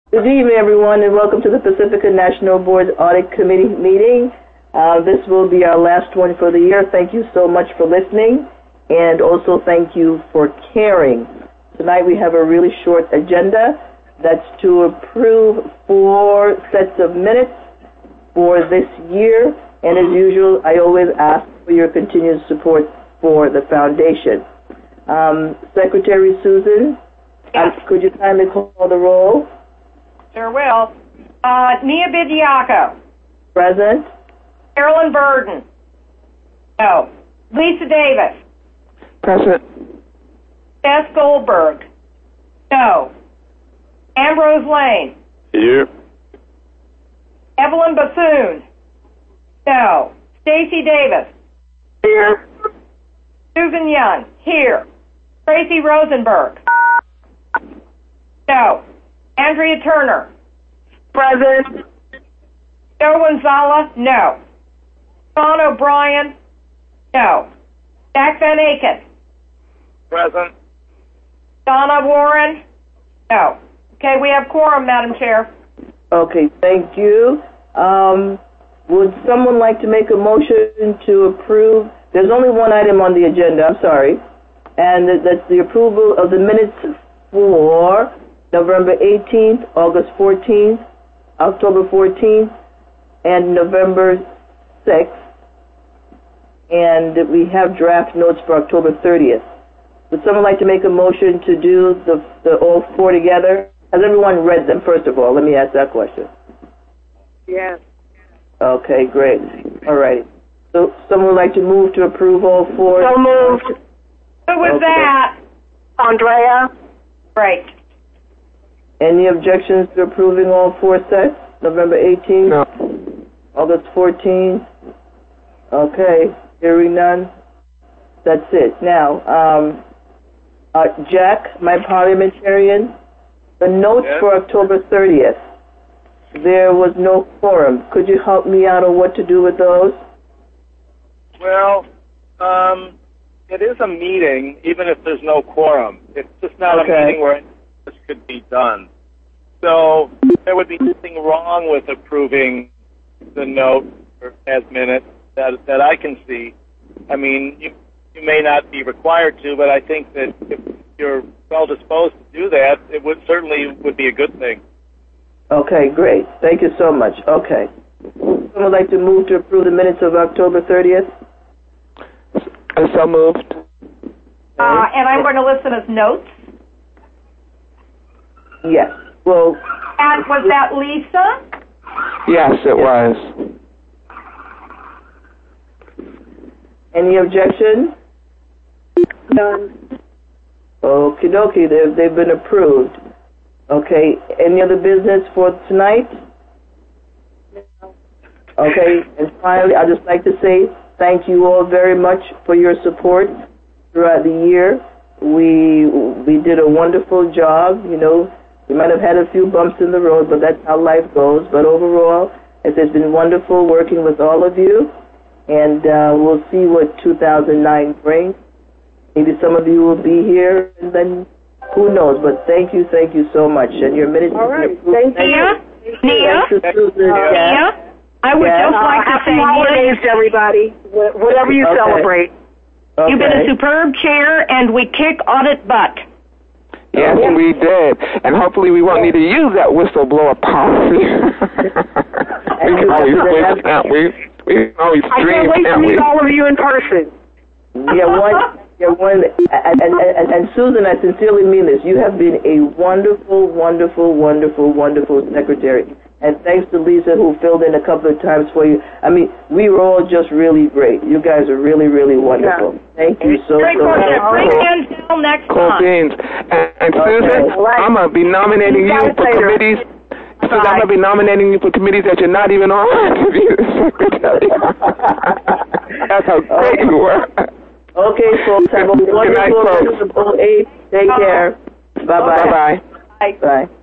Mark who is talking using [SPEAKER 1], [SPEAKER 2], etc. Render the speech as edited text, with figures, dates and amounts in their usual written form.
[SPEAKER 1] Good evening, everyone, and welcome to the Pacifica National Board Audit Committee meeting. This will be our last one for the year. Thank you so much for listening, and also thank you for caring. Tonight we have a really short agenda. That's to approve 4 sets of minutes for this year, and as usual, I always ask for your continued support for the foundation. Secretary Susan,
[SPEAKER 2] Yes.
[SPEAKER 1] Could you kindly call the roll?
[SPEAKER 2] Sure will. Nia Bidiaco.
[SPEAKER 1] Present.
[SPEAKER 2] Carolyn Burden. No. Lisa Davis.
[SPEAKER 3] Present.
[SPEAKER 2] Bess Goldberg. No. Ambrose Lane.
[SPEAKER 3] Here.
[SPEAKER 2] Evelyn Bassoon. No. Stacy Davis.
[SPEAKER 3] Here.
[SPEAKER 2] Susan Young. Here. Tracy Rosenberg. No. Andrea Turner.
[SPEAKER 3] Present.
[SPEAKER 2] Joe Gonzalez. No. Sean O'Brien. No. Jack Van Aken.
[SPEAKER 3] Present.
[SPEAKER 2] Donna Warren. No. Okay, we have quorum, Madam Chair.
[SPEAKER 1] Okay, thank you. Would someone like to make a motion to approve? There's only one item on the agenda, I'm sorry, and that's the approval of the minutes for November 18th, August 14th, October 14th, and November 6th. And we have draft notes for October 30th. Would someone like to make a motion to do the all 4 together? Has everyone read them, first of all? Let me ask that question.
[SPEAKER 3] Yes.
[SPEAKER 1] Okay, great. All right. So someone would like to move to approve all 4?
[SPEAKER 3] So moved.
[SPEAKER 2] Who was
[SPEAKER 1] Okay.
[SPEAKER 2] that?
[SPEAKER 3] Andrea.
[SPEAKER 2] Great.
[SPEAKER 1] Any objections to approving all 4 sets? November 18th?
[SPEAKER 3] No.
[SPEAKER 1] August 14th? Okay, hearing none. That's it. Now, Jack, my parliamentarian, the notes
[SPEAKER 4] Yes.
[SPEAKER 1] for October 30th, there was no quorum. Could you help me out on what to do with those?
[SPEAKER 4] Well, it is a meeting, even if there's no quorum. It's just not
[SPEAKER 1] Okay.
[SPEAKER 4] a meeting where this could be done. So there would be nothing wrong with approving the note as minutes that I can see. I mean, you may not be required to, but I think that if you're well disposed to do that, it would certainly be a good thing.
[SPEAKER 1] Okay, great. Thank you so much. Okay. Would someone like to move to approve the minutes of October 30th?
[SPEAKER 3] So moved.
[SPEAKER 2] And I'm going to listen as notes.
[SPEAKER 1] Yes. Well,
[SPEAKER 2] And was that Lisa?
[SPEAKER 3] Yes, it was.
[SPEAKER 1] any objections?
[SPEAKER 3] None.
[SPEAKER 1] Okie dokie, they've been approved. Okay, any other business for tonight? Okay, and finally, I'd just like to say thank you all very much for your support throughout the year. We did a wonderful job, you know. We might have had a few bumps in the road, but that's how life goes. But overall, it has been wonderful working with all of you, and we'll see what 2009 brings. Maybe some of you will be here, and then who knows? But thank you so much. And your minutes.
[SPEAKER 3] All right.
[SPEAKER 1] Thank you.
[SPEAKER 2] Nia? Nia?
[SPEAKER 1] Thanks to Susan.
[SPEAKER 2] Nia? I would
[SPEAKER 1] Yes.
[SPEAKER 2] just like to say,
[SPEAKER 3] Happy holidays to everybody. Whatever you
[SPEAKER 1] Okay.
[SPEAKER 3] celebrate.
[SPEAKER 1] Okay.
[SPEAKER 2] you've been a superb chair, and we kick audit butt.
[SPEAKER 3] Yes, we did. And hopefully we won't need to use that whistleblower policy. We can always wait, can't we? We can always
[SPEAKER 5] I
[SPEAKER 3] dream,
[SPEAKER 5] can't wait to
[SPEAKER 3] can't we?
[SPEAKER 5] meet all of you in person.
[SPEAKER 1] And Susan, I sincerely mean this. You have been a wonderful, wonderful, wonderful, wonderful secretary. And thanks to Lisa, who filled in a couple of times for you. I mean, we were all just really great. You guys are really, really wonderful.
[SPEAKER 5] Yeah.
[SPEAKER 1] Thank you so
[SPEAKER 2] Great
[SPEAKER 1] much.
[SPEAKER 2] Bring Denzel next
[SPEAKER 3] Cool
[SPEAKER 2] month.
[SPEAKER 3] beans. And Susan, I'm going to be nominating you for committees. Susan, I'm going to be nominating you for committees that you're not even on to be the secretary. That's how great you were.
[SPEAKER 1] Okay, folks. Have a
[SPEAKER 3] Good night,
[SPEAKER 1] wonderful
[SPEAKER 3] folks.
[SPEAKER 1] beautiful 8. Take care. Bye-bye.
[SPEAKER 3] Bye-bye.
[SPEAKER 1] Bye.